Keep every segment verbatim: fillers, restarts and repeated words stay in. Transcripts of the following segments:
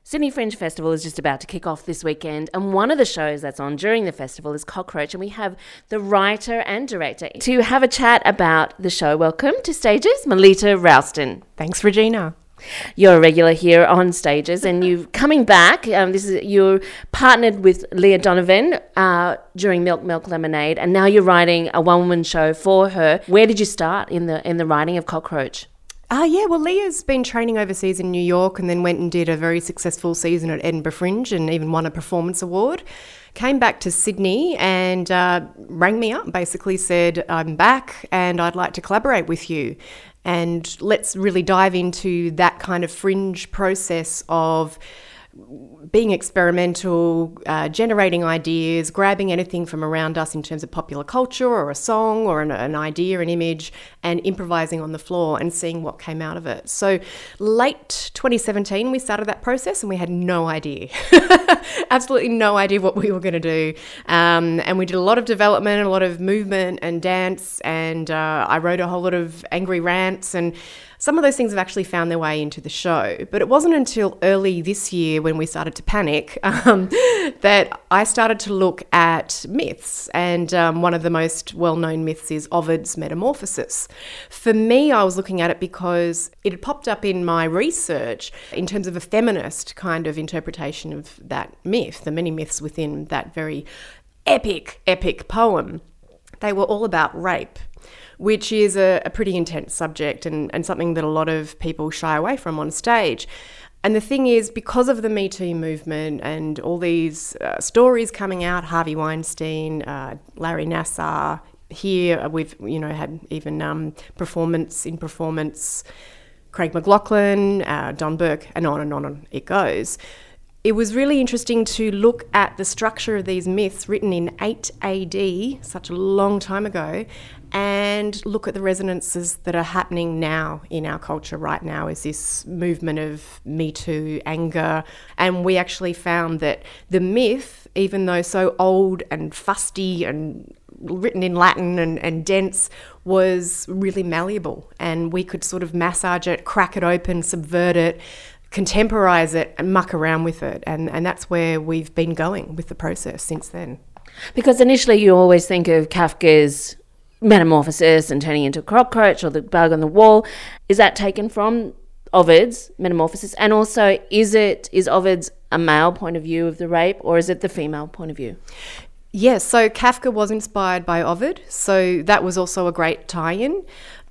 Sydney Fringe Festival is just about to kick off this weekend, and one of the shows that's on during the festival is Cockroach, and we have the writer and director to have a chat about the show. Welcome to Stages, Melita Ralston. Thanks, Regina. You're a regular here on Stages, and you're coming back. Um, this is you're partnered with Leah Donovan uh, during Milk Milk Lemonade, and now you're writing a one-woman show for her. Where did you start in the in the writing of Cockroach? Ah, uh, yeah, well, Leah's been training overseas in New York and then went and did a very successful season at Edinburgh Fringe and even won a performance award. Came back to Sydney and uh, rang me up, basically said, I'm back and I'd like to collaborate with you. And let's really dive into that kind of fringe process of being experimental, uh, generating ideas, grabbing anything from around us in terms of popular culture or a song or an, an idea, an image, and improvising on the floor and seeing what came out of it. So late twenty seventeen, we started that process and we had no idea, absolutely no idea what we were going to do. Um, and we did a lot of development, a lot of movement and dance, and uh, I wrote a whole lot of angry rants, and some of those things have actually found their way into the show. But it wasn't until early this year when we started to panic um, that I started to look at myths. And um, one of the most well-known myths is Ovid's Metamorphosis. For me, I was looking at it because it had popped up in my research in terms of a feminist kind of interpretation of that myth, the many myths within that very epic, epic poem. They were all about rape, which is a, a pretty intense subject and, and something that a lot of people shy away from on stage. And the thing is, because of the Me Too movement and all these uh, stories coming out, Harvey Weinstein, uh, Larry Nassar, here we've you know had even um, performance in performance, Craig McLachlan, uh, Don Burke, and on and on and it goes. It was really interesting to look at the structure of these myths written in eight A D, such a long time ago, and look at the resonances that are happening now in our culture right now is this movement of Me Too, anger. And we actually found that the myth, even though so old and fusty and written in Latin and, and dense, was really malleable. And we could sort of massage it, crack it open, subvert it, contemporize it and muck around with it. And, and that's where we've been going with the process since then. Because initially you always think of Kafka's Metamorphosis and turning into a cockroach or the bug on the wall. Is that taken from Ovid's Metamorphosis? And also, is it is Ovid's a male point of view of the rape, or is it the female point of view? Yes, so Kafka was inspired by Ovid, so that was also a great tie-in.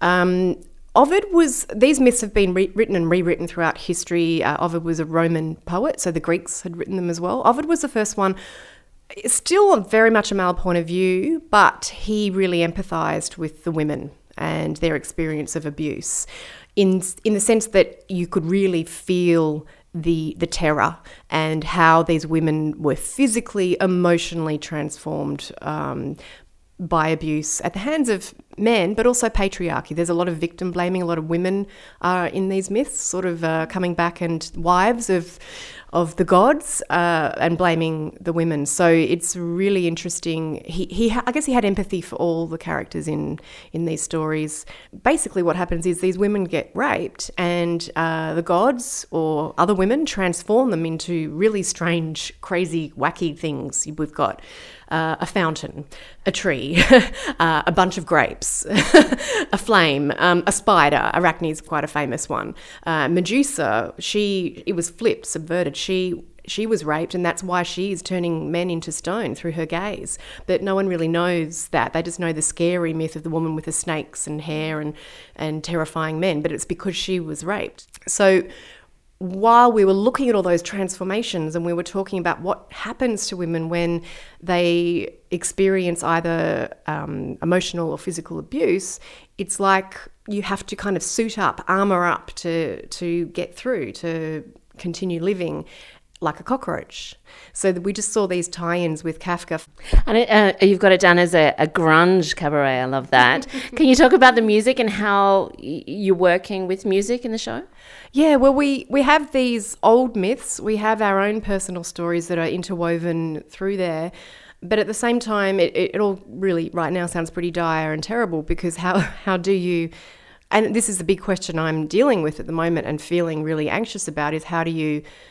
Um, Ovid was, these myths have been re- written and rewritten throughout history. Uh, Ovid was a Roman poet, so the Greeks had written them as well. Ovid was the first one. It's still very much a male point of view, but he really empathised with the women and their experience of abuse in in the sense that you could really feel the the terror and how these women were physically, emotionally transformed um, by abuse at the hands of men, but also patriarchy. There's a lot of victim blaming. A lot of women are in these myths, sort of uh, coming back and wives of of the gods uh, and blaming the women. So it's really interesting. He, he, I guess he had empathy for all the characters in, in these stories. Basically what happens is these women get raped and uh, the gods or other women transform them into really strange, crazy, wacky things. We've got uh, a fountain, a tree, uh, a bunch of grapes, a flame, um, a spider. Arachne is quite a famous one. Uh, Medusa, she, it was flipped, subverted. She she was raped, and that's why she's turning men into stone through her gaze. But no one really knows that. They just know the scary myth of the woman with the snakes and hair and, and terrifying men, but it's because she was raped. So while we were looking at all those transformations and we were talking about what happens to women when they experience either um, emotional or physical abuse, it's like you have to kind of suit up, armour up to to get through, to continue living like a cockroach. So we just saw these tie-ins with Kafka. And it, uh, you've got it done as a, a grunge cabaret. I love that. Can you talk about the music and how y- you're working with music in the show? Yeah, well, we, we have these old myths. We have our own personal stories that are interwoven through there. But at the same time, it, it, it all really right now sounds pretty dire and terrible, because how, how do you... And this is the big question I'm dealing with at the moment and feeling really anxious about, is how do you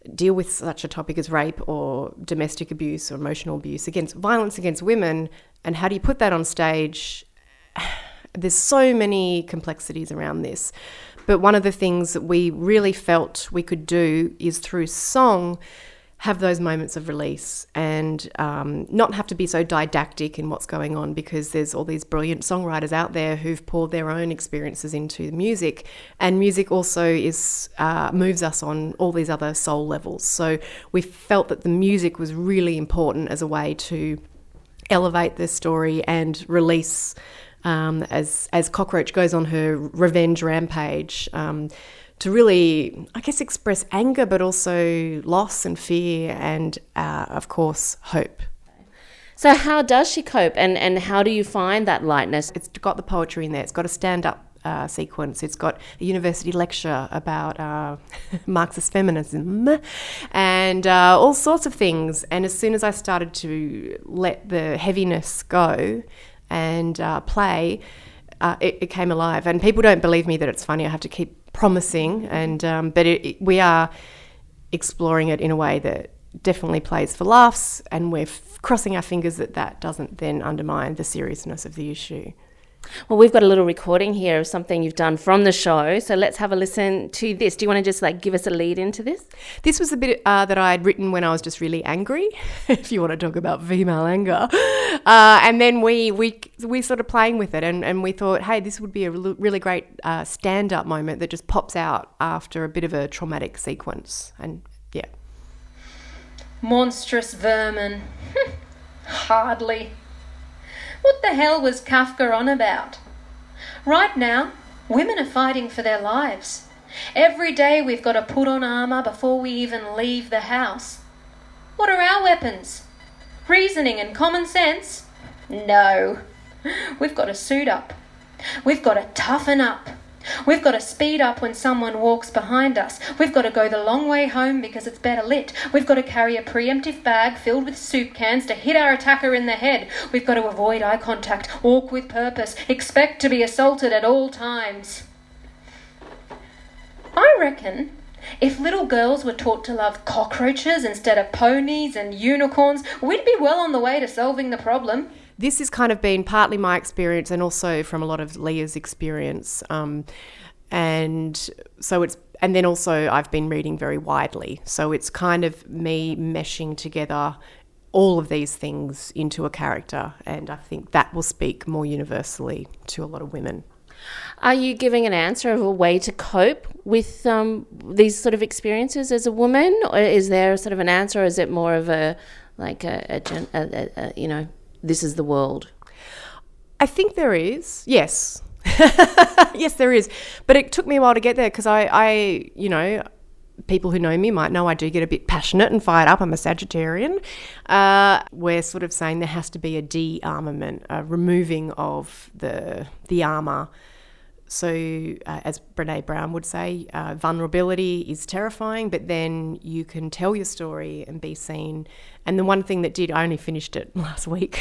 deal with such a topic as rape or domestic abuse or emotional abuse, against violence against women, and how do you put that on stage? There's so many complexities around this. But one of the things that we really felt we could do is through song have those moments of release and um, not have to be so didactic in what's going on, because there's all these brilliant songwriters out there who've poured their own experiences into the music, and music also is uh, moves us on all these other soul levels. So we felt that the music was really important as a way to elevate the story and release um, as as Cockroach goes on her revenge rampage. Um, to really, I guess, express anger, but also loss and fear and, uh, of course, hope. So how does she cope, and, and how do you find that lightness? It's got the poetry in there. It's got a stand-up uh, sequence. It's got a university lecture about uh, Marxist feminism and uh, all sorts of things. And as soon as I started to let the heaviness go and uh, play, uh, it, it came alive. And people don't believe me that it's funny. I have to keep promising, and um, but it, it, we are exploring it in a way that definitely plays for laughs, and we're f- crossing our fingers that that doesn't then undermine the seriousness of the issue. Well, we've got a little recording here of something you've done from the show, so let's have a listen to this. Do you want to just like give us a lead into this? This was a bit uh, that I had written when I was just really angry, if you want to talk about female anger. Uh, and then we we we started playing with it, and, and we thought, hey, this would be a really great uh, stand-up moment that just pops out after a bit of a traumatic sequence. And yeah. Monstrous vermin. Hardly. What the hell was Kafka on about? Right now, women are fighting for their lives. Every day we've got to put on armour before we even leave the house. What are our weapons? Reasoning and common sense? No. We've got to suit up. We've got to toughen up. We've got to speed up when someone walks behind us. We've got to go the long way home because it's better lit. We've got to carry a preemptive bag filled with soup cans to hit our attacker in the head. We've got to avoid eye contact, walk with purpose, expect to be assaulted at all times. I reckon if little girls were taught to love cockroaches instead of ponies and unicorns, we'd be well on the way to solving the problem. This has kind of been partly my experience and also from a lot of Leah's experience. Um, and so it's, and then also I've been reading very widely. So it's kind of me meshing together all of these things into a character. And I think that will speak more universally to a lot of women. Are you giving an answer of a way to cope with um, these sort of experiences as a woman? Or is there sort of an answer, or is it more of a, like a, a, a, a, a you know, this is the world? I think there is, yes. Yes, there is. But it took me a while to get there because I, I, you know, people who know me might know I do get a bit passionate and fired up. I'm a Sagittarian. Uh, we're sort of saying there has to be a de-armament, a removing of the the armour. So uh, as Brene Brown would say, uh, vulnerability is terrifying, but then you can tell your story and be seen. And the one thing that did, I only finished it last week,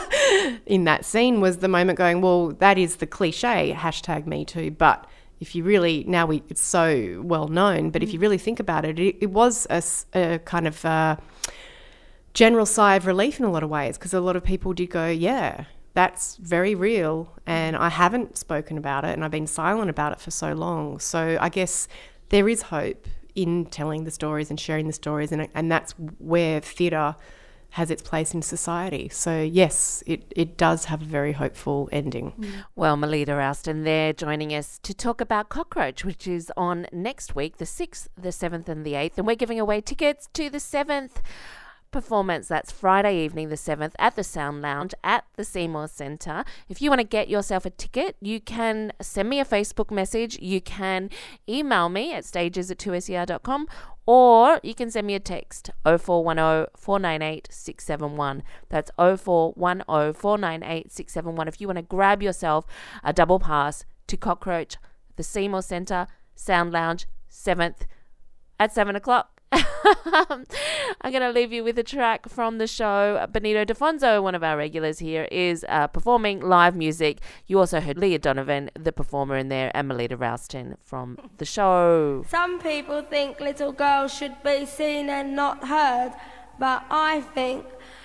in that scene was the moment going, well, that is the cliche, hashtag me too. But if you really, now we it's so well known, but if you really think about it, it, it was a, a kind of uh, general sigh of relief in a lot of ways, because a lot of people did go, yeah, that's very real, and I haven't spoken about it, and I've been silent about it for so long. So I guess there is hope in telling the stories and sharing the stories, and and that's where theatre has its place in society. So yes, it, it does have a very hopeful ending. Well, Melita Ralston there joining us to talk about Cockroach, which is on next week, the sixth, the seventh and the eighth, and we're giving away tickets to the seventh performance. That's Friday evening the seventh at the Sound Lounge at the Seymour Centre. If you want to get yourself a ticket, you can send me a Facebook message, you can email me at stages at two s e r dot com, or you can send me a text oh four one oh, four nine eight, six seven one. That's oh four one oh, four nine eight, six seven one if you want to grab yourself a double pass to Cockroach, the Seymour Centre, Sound Lounge, seventh at seven o'clock. I'm going to leave you with a track from the show. Benito Defonso, one of our regulars here, is uh, performing live music. You also heard Leah Donovan, the performer in there, and Melita Rouston from the show. Some people think little girls should be seen and not heard, but I think